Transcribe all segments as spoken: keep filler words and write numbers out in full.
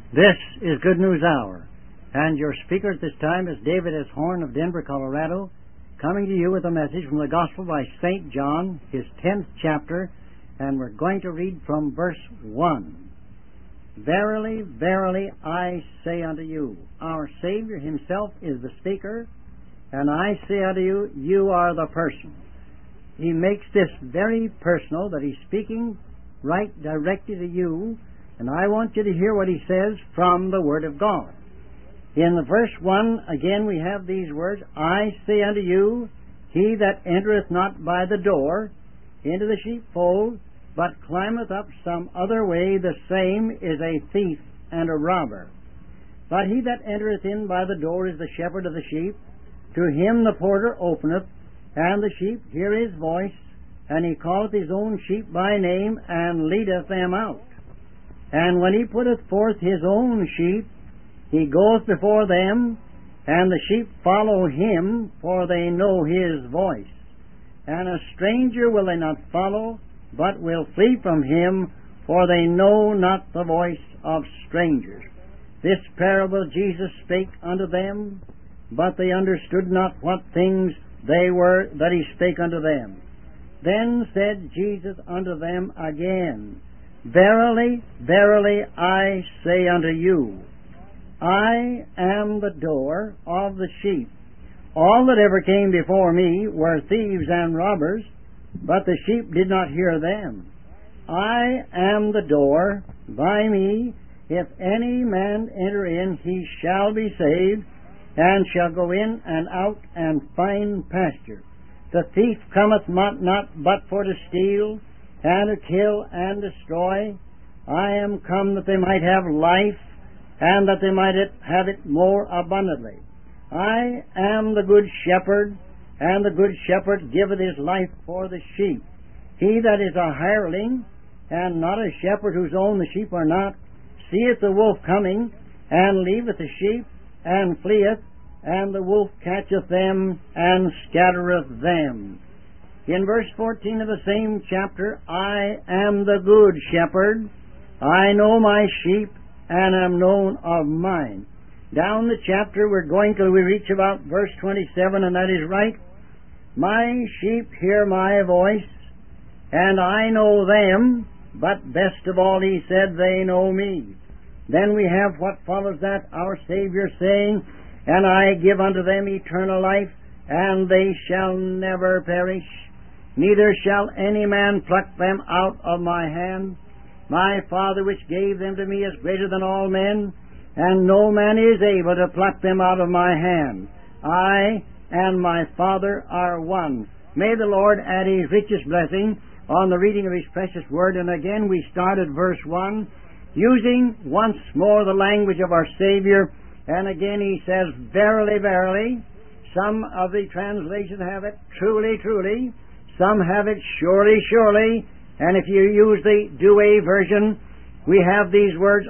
This is Good News Hour, and your speaker at this time is David S. Horn of Denver, Colorado, coming to you with a message from the Gospel by Saint John, his tenth chapter, and we're going to read from verse one. Verily, verily, I say unto you, our Savior himself is the speaker, and I say unto you, you are the person. He makes this very personal, that he's speaking right directly to you, and I want you to hear what he says from the Word of God. In the verse one, again we have these words, I say unto you, he that entereth not by the door into the sheepfold, but climbeth up some other way, the same is a thief and a robber. But he that entereth in by the door is the shepherd of the sheep. To him the porter openeth, and the sheep hear his voice, and he calleth his own sheep by name, and leadeth them out. And when he putteth forth his own sheep, he goeth before them, and the sheep follow him, for they know his voice. And a stranger will they not follow, but will flee from him, for they know not the voice of strangers. This parable Jesus spake unto them, but they understood not what things they were that he spake unto them. Then said Jesus unto them again, Verily, verily, I say unto you, I am the door of the sheep. All that ever came before me were thieves and robbers, but the sheep did not hear them. I am the door. By me, if any man enter in, he shall be saved, and shall go in and out and find pasture. The thief cometh not, not but for to steal, and to kill and destroy. I am come that they might have life, and that they might have it more abundantly. I am the good shepherd, and the good shepherd giveth his life for the sheep. He that is a hireling, and not a shepherd whose own the sheep are not, seeth the wolf coming, and leaveth the sheep, and fleeth, and the wolf catcheth them, and scattereth them. In verse fourteen of the same chapter, I am the good shepherd. I know my sheep, and am known of mine. Down the chapter we're going till we reach about verse twenty-seven, and that is right. My sheep hear my voice, and I know them, but best of all, he said, they know me. Then we have what follows that, our Savior saying, And I give unto them eternal life, and they shall never perish, neither shall any man pluck them out of my hand. My Father which gave them to me is greater than all men, and no man is able to pluck them out of my hand. I and my Father are one. May the Lord add his richest blessing on the reading of his precious word. And again we start at verse one, using once more the language of our Savior. And again he says, Verily, verily. Some of the translations have it, Truly, truly. Some have it, Surely, surely. And if you use the Douay version, we have these words,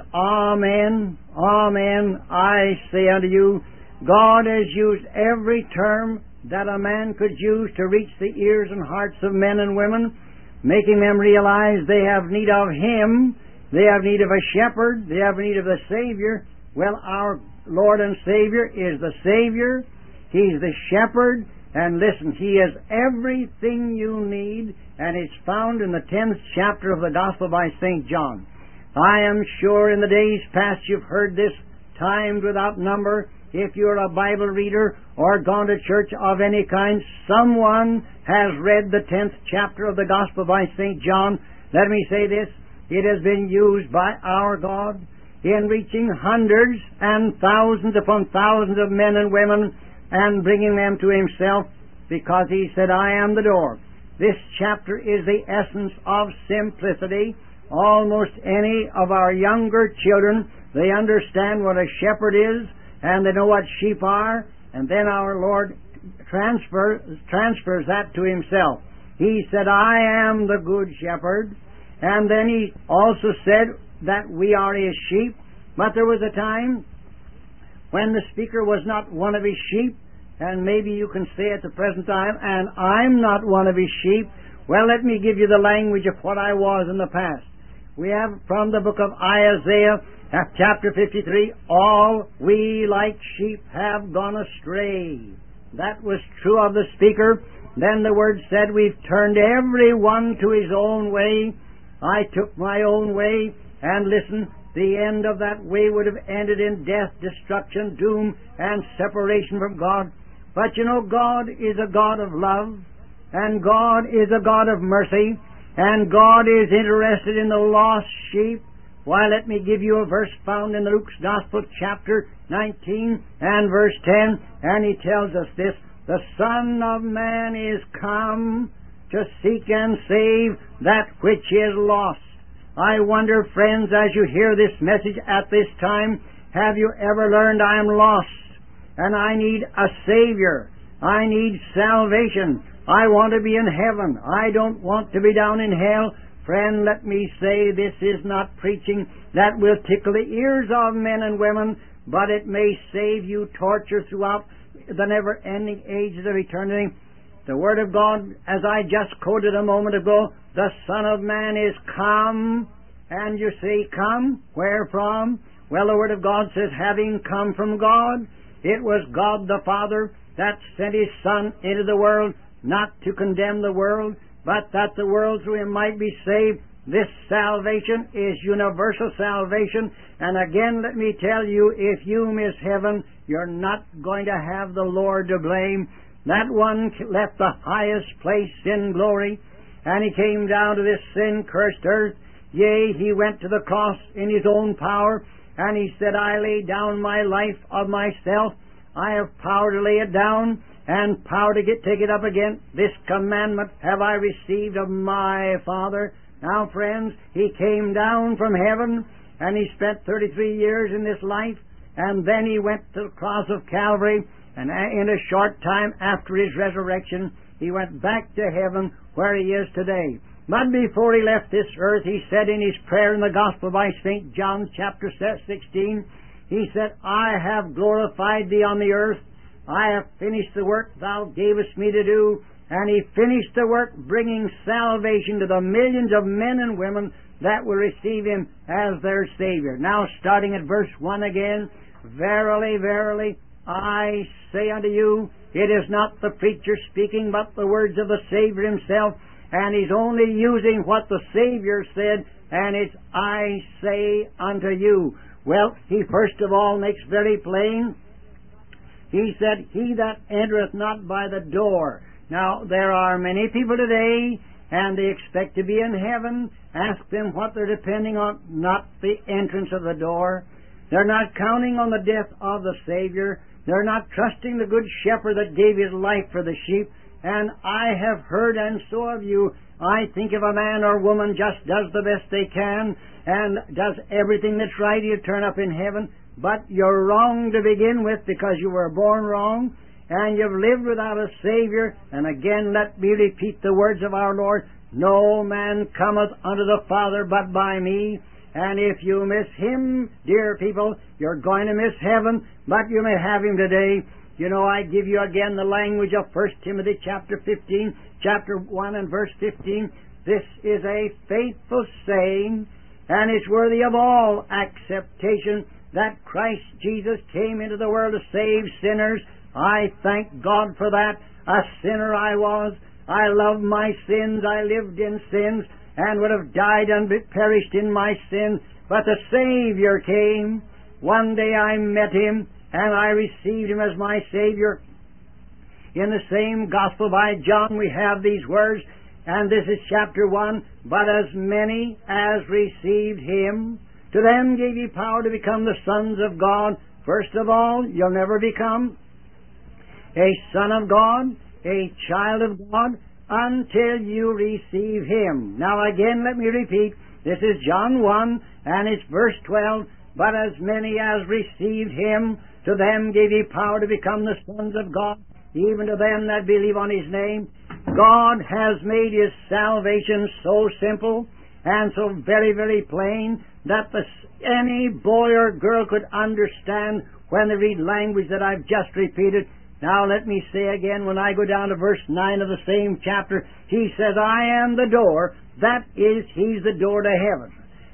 Amen, Amen, I say unto you. God has used every term that a man could use to reach the ears and hearts of men and women, making them realize they have need of Him, they have need of a shepherd, they have need of the Savior. Well, our Lord and Savior is the Savior, He's the shepherd, and listen, He has everything you need, and it's found in the tenth chapter of the Gospel by Saint John. I am sure in the days past you've heard this timed without number. If you're a Bible reader or gone to church of any kind, someone has read the tenth chapter of the Gospel by Saint John. Let me say this, it has been used by our God in reaching hundreds and thousands upon thousands of men and women and bringing them to Himself, because He said, I am the door. This chapter is the essence of simplicity. Almost any of our younger children, they understand what a shepherd is, and they know what sheep are, and then our Lord transfer, transfers that to Himself. He said, I am the good shepherd, and then He also said that we are His sheep, but there was a time when the speaker was not one of His sheep, and maybe you can say at the present time, and I'm not one of His sheep. Well, let me give you the language of what I was in the past. We have from the book of Isaiah, chapter fifty-three, all we like sheep have gone astray. That was true of the speaker. Then the word said, we've turned every one to his own way. I took my own way, and listen, the end of that way would have ended in death, destruction, doom, and separation from God. But you know, God is a God of love, and God is a God of mercy, and God is interested in the lost sheep. Why, let me give you a verse found in Luke's Gospel, chapter nineteen and verse ten, and he tells us this, the Son of Man is come to seek and save that which is lost. I wonder, friends, as you hear this message at this time, have you ever learned I am lost, and I need a Savior? I need salvation. I want to be in heaven. I don't want to be down in hell. Friend, let me say this is not preaching that will tickle the ears of men and women, but it may save you torture throughout the never-ending ages of eternity. The Word of God, as I just quoted a moment ago, the Son of Man is come. And you say, come? Where from? Well, the Word of God says, having come from God. It was God the Father that sent His Son into the world, not to condemn the world, but that the world through Him might be saved. This salvation is universal salvation. And again, let me tell you, if you miss heaven, you're not going to have the Lord to blame. That one left the highest place in glory, and he came down to this sin-cursed earth. Yea, he went to the cross in his own power, and he said, I lay down my life of myself. I have power to lay it down, and power to get take it up again. This commandment have I received of my Father. Now, friends, he came down from heaven, and he spent thirty-three years in this life, and then he went to the cross of Calvary, and in a short time after his resurrection, he went back to heaven where he is today. But before he left this earth, he said in his prayer in the Gospel by Saint John chapter sixteen, he said, I have glorified thee on the earth. I have finished the work thou gavest me to do. And he finished the work bringing salvation to the millions of men and women that will receive him as their Savior. Now, starting at verse one again, verily, verily, I say unto you, it is not the preacher speaking, but the words of the Savior himself, and he's only using what the Savior said, and it's, I say unto you. Well, he first of all makes very plain, he said, he that entereth not by the door. Now, there are many people today, and they expect to be in heaven. Ask them what they're depending on, not the entrance of the door. They're not counting on the death of the Savior. They're not trusting the good shepherd that gave his life for the sheep. And I have heard, and so have you, I think if a man or woman just does the best they can and does everything that's right, he'll turn up in heaven. But you're wrong to begin with because you were born wrong, and you've lived without a Savior. And again, let me repeat the words of our Lord, no man cometh unto the Father but by me. And if you miss Him, dear people, you're going to miss heaven, but you may have Him today. You know, I give you again the language of First Timothy chapter fifteen, chapter one and verse fifteen. This is a faithful saying, and it's worthy of all acceptation, that Christ Jesus came into the world to save sinners. I thank God for that. A sinner I was. I loved my sins. I lived in sins and would have died and perished in my sins. But the Savior came. One day I met Him, and I received Him as my Savior. In the same Gospel by John, we have these words, and this is chapter one, but as many as received Him, to them gave He power to become the sons of God. First of all, you'll never become a son of God, a child of God, until you receive Him. Now again, let me repeat, this is John one, and it's verse twelve, but as many as received Him, to them gave He power to become the sons of God, even to them that believe on His name. God has made His salvation so simple and so very, very plain that the, any boy or girl could understand when they read language that I've just repeated. Now let me say again, when I go down to verse nine of the same chapter, He says, I am the door. That is, He's the door to heaven.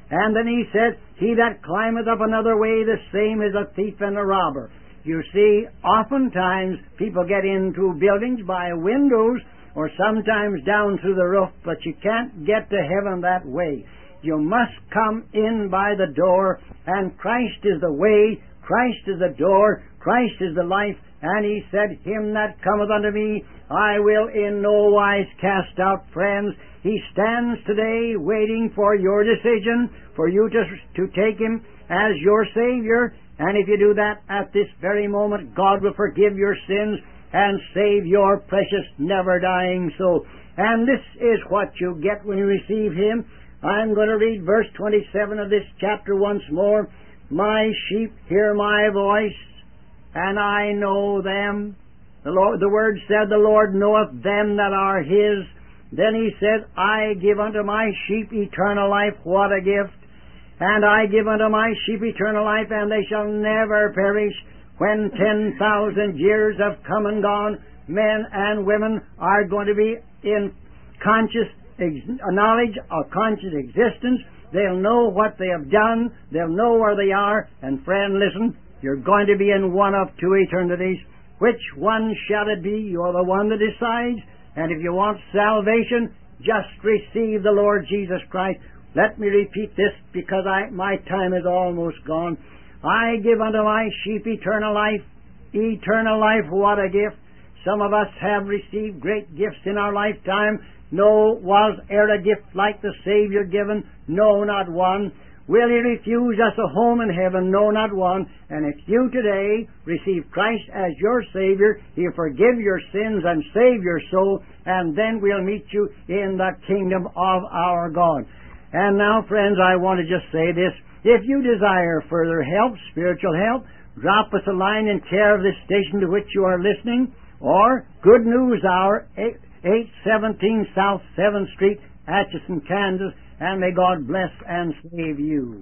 And then he said, he that climbeth up another way, the same is a thief and a robber. You see, oftentimes people get into buildings by windows or sometimes down through the roof, but you can't get to heaven that way. You must come in by the door, and Christ is the way, Christ is the door, Christ is the life, and he said, him that cometh unto me, I will in no wise cast out. Friends, he stands today waiting for your decision, for you to, to take him as your Savior. And if you do that at this very moment, God will forgive your sins and save your precious, never-dying soul. And this is what you get when you receive him. I'm going to read verse twenty-seven of this chapter once more. My sheep hear my voice, and I know them. The Lord, the word said, the Lord knoweth them that are his. Then he said, I give unto my sheep eternal life. What a gift! And I give unto my sheep eternal life, and they shall never perish. When ten thousand years have come and gone, men and women are going to be in conscious ex- knowledge of conscious existence. They'll know what they have done. They'll know where they are. And friend, listen, you're going to be in one of two eternities. Which one shall it be? You're the one that decides. And if you want salvation, just receive the Lord Jesus Christ. Let me repeat this, because I, my time is almost gone. I give unto my sheep eternal life. Eternal life, what a gift. Some of us have received great gifts in our lifetime. No, was e'er a gift like the Savior given? No, not one. Will he refuse us a home in heaven? No, not one. And if you today receive Christ as your Savior, he'll forgive your sins and save your soul, and then we'll meet you in the kingdom of our God. And now, friends, I want to just say this. If you desire further help, spiritual help, drop us a line in care of this station to which you are listening, or Good News Hour, eight seventeen South seventh Street, Atchison, Kansas, and may God bless and save you.